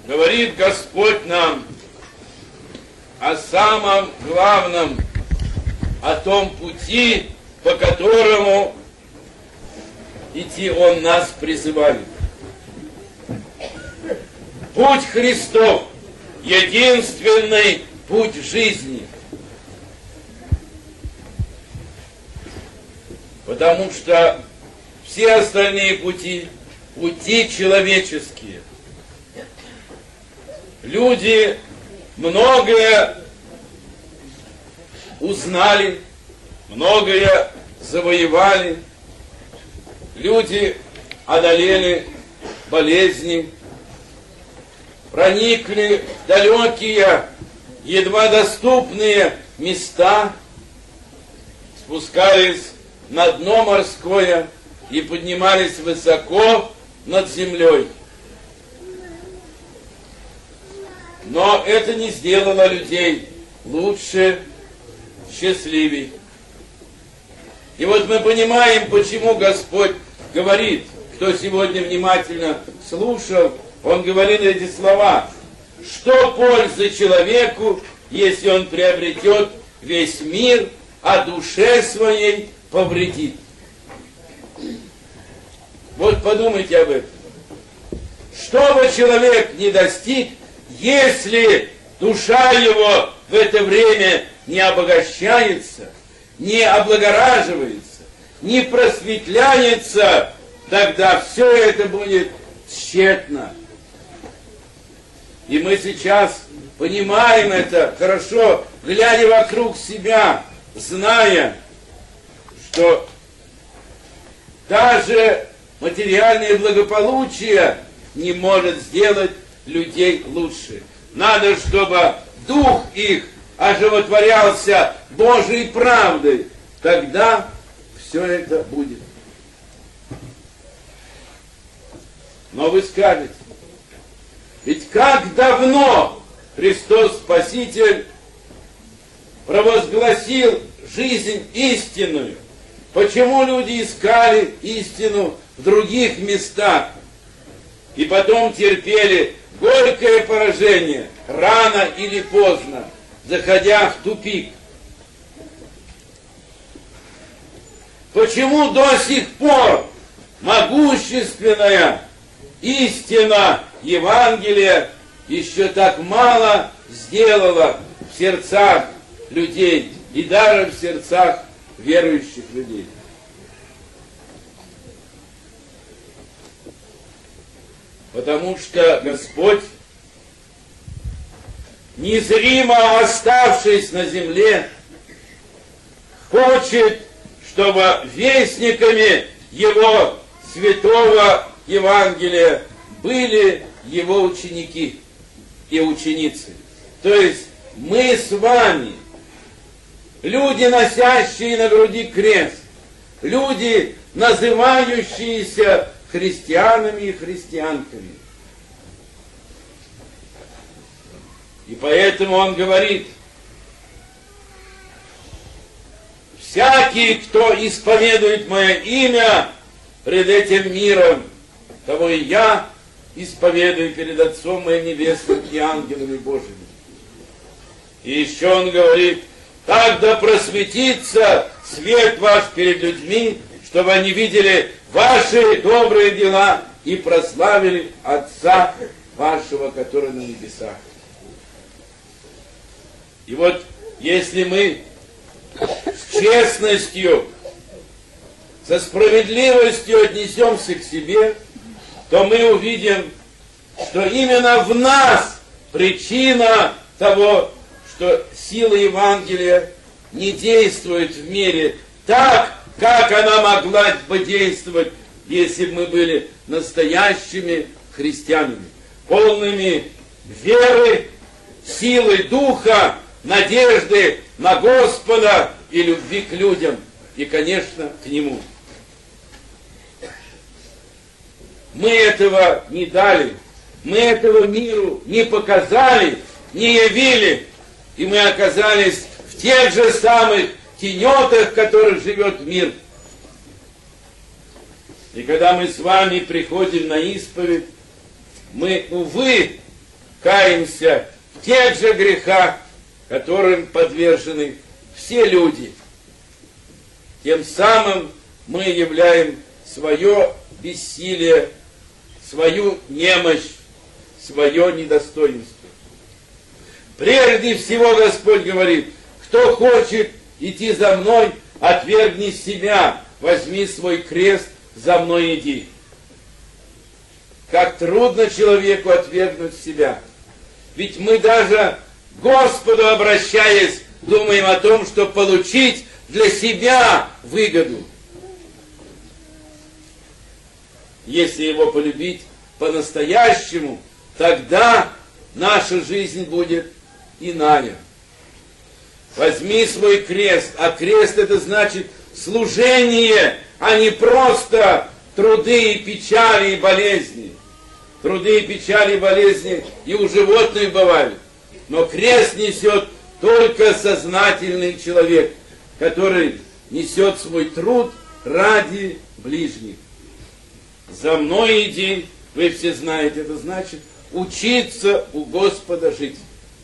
говорит Господь нам о самом главном, о том пути, по которому идти Он нас призывает. Путь Христов – единственный путь жизни. Потому что все остальные пути – пути человеческие. Люди многое узнали, многое завоевали. Люди одолели болезни, проникли в далекие, едва доступные места, спускались на дно морское и поднимались высоко над землей. Но это не сделало людей лучше, счастливей. И вот мы понимаем, почему Господь говорит, кто сегодня внимательно слушал, Он говорит эти слова: что пользы человеку, если он приобретет весь мир, а душе своей повредит? Вот подумайте об этом. Что бы человек не достиг, если душа его в это время не обогащается, не облагораживается, не просветляется, тогда все это будет тщетно. И мы сейчас понимаем это хорошо, глядя вокруг себя, зная, что даже материальное благополучие не может сделать людей лучше. Надо, чтобы дух их оживотворялся Божьей правдой. Тогда все это будет. Но вы скажете, ведь как давно Христос Спаситель провозгласил жизнь истинную? Почему люди искали истину в других местах и потом терпели горькое поражение, рано или поздно, заходя в тупик? Почему до сих пор могущественная истина Евангелия еще так мало сделала в сердцах людей и даже в сердцах верующих людей? Потому что Господь, незримо оставшись на земле, хочет, чтобы вестниками Его святого Евангелия были Его ученики и ученицы. То есть мы с вами, люди, носящие на груди крест, люди, называющиеся христианами и христианками. И поэтому Он говорит: всякий, кто исповедует Мое имя пред этим миром, того и Я исповедую перед Отцом Моим Небесным и ангелами Божьими. И еще Он говорит: так да просветится свет ваш перед людьми, чтобы они видели ваши добрые дела и прославили Отца вашего, который на небесах. И вот если мы с честностью, со справедливостью отнесемся к себе, то мы увидим, что именно в нас причина того, что сила Евангелия не действует в мире так, как она могла бы действовать, если бы мы были настоящими христианами, полными веры, силы Духа, надежды на Господа и любви к людям, и, конечно, к Нему. Мы этого не дали, мы этого миру не показали, не явили, и мы оказались в тех же самых тенетах, в которых живет мир. И когда мы с вами приходим на исповедь, мы, увы, каемся в тех же грехах, которым подвержены все люди. Тем самым мы являем свое бессилие, свою немощь, свое недостоинство. Прежде всего Господь говорит: кто хочет идти за мной, отвергни себя, возьми свой крест, за мной иди. Как трудно человеку отвергнуть себя. Ведь мы даже к Господу обращаясь, думаем о том, что получить для себя выгоду. Если Его полюбить по-настоящему, тогда наша жизнь будет иная. Возьми свой крест, а крест это значит служение, а не просто труды и печали и болезни. Труды и печали и болезни и у животных бывают. Но крест несет только сознательный человек, который несет свой труд ради ближних. За мной иди, вы все знаете, это значит учиться у Господа жить.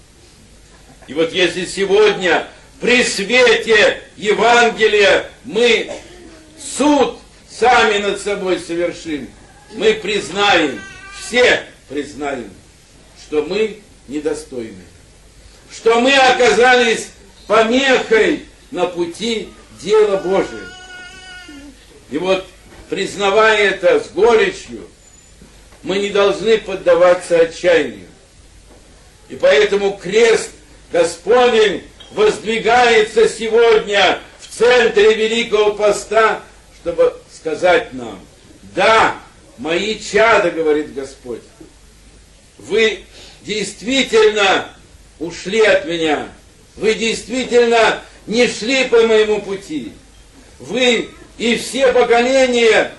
И вот если сегодня при свете Евангелия мы суд сами над собой совершим, мы признаем, все признаем, что мы недостойны, что мы оказались помехой на пути дела Божия. И вот, признавая это с горечью, мы не должны поддаваться отчаянию. И поэтому крест Господень воздвигается сегодня в центре Великого Поста, чтобы сказать нам: да, мои чада, говорит Господь, вы действительно ушли от меня, вы действительно не шли по моему пути, вы и все поколения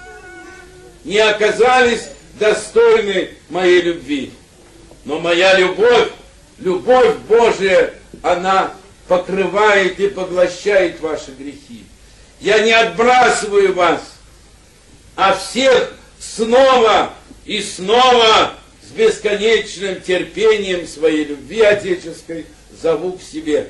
не оказались достойны моей любви. Но моя любовь, любовь Божия, она покрывает и поглощает ваши грехи. Я не отбрасываю вас, а всех снова и снова с бесконечным терпением своей любви отеческой зову к себе.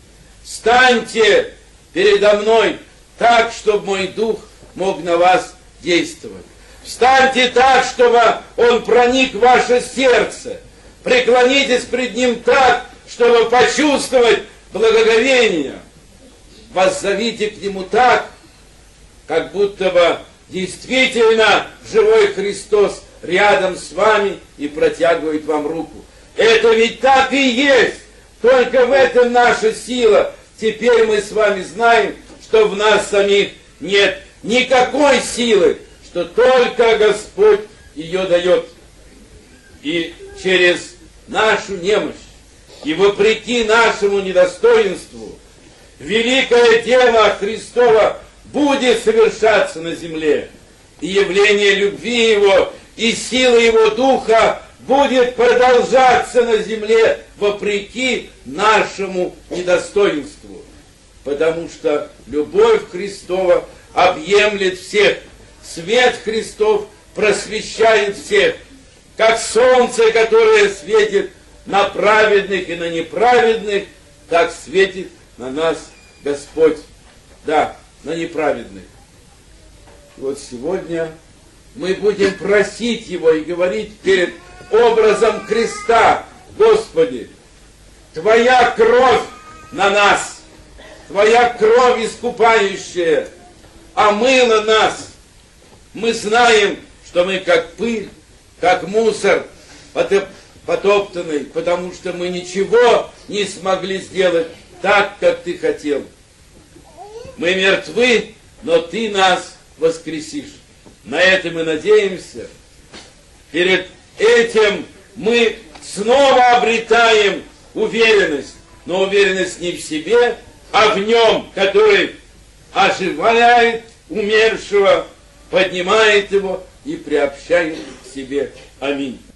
Станьте передо мной так, чтобы мой дух мог на вас действовать. Встаньте так, чтобы он проник в ваше сердце. Преклонитесь пред ним так, чтобы почувствовать благоговение. Воззовите к нему так, как будто бы действительно живой Христос рядом с вами и протягивает вам руку. Это ведь так и есть. Только в этом наша сила. Теперь мы с вами знаем, что в нас самих нет никакой силы, что только Господь ее дает. И через нашу немощь, и вопреки нашему недостоинству, великое дело Христова будет совершаться на земле. И явление любви Его и силы Его Духа будет продолжаться на земле вопреки нашему недостоинству. Потому что любовь Христова объемлет всех. Свет Христов просвещает всех. Как солнце, которое светит на праведных и на неправедных, так светит на нас Господь. Да, на неправедных. И вот сегодня мы будем просить Его и говорить перед образом креста: Господи, Твоя кровь на нас, Твоя кровь искупающая омыла нас. Мы знаем, что мы как пыль, как мусор потоптанный, потому что мы ничего не смогли сделать так, как Ты хотел. Мы мертвы, но Ты нас воскресишь. На это мы надеемся. Перед этим мы снова обретаем уверенность, но уверенность не в себе, а в Нем, который оживляет умершего, поднимает его и приобщает к себе. Аминь.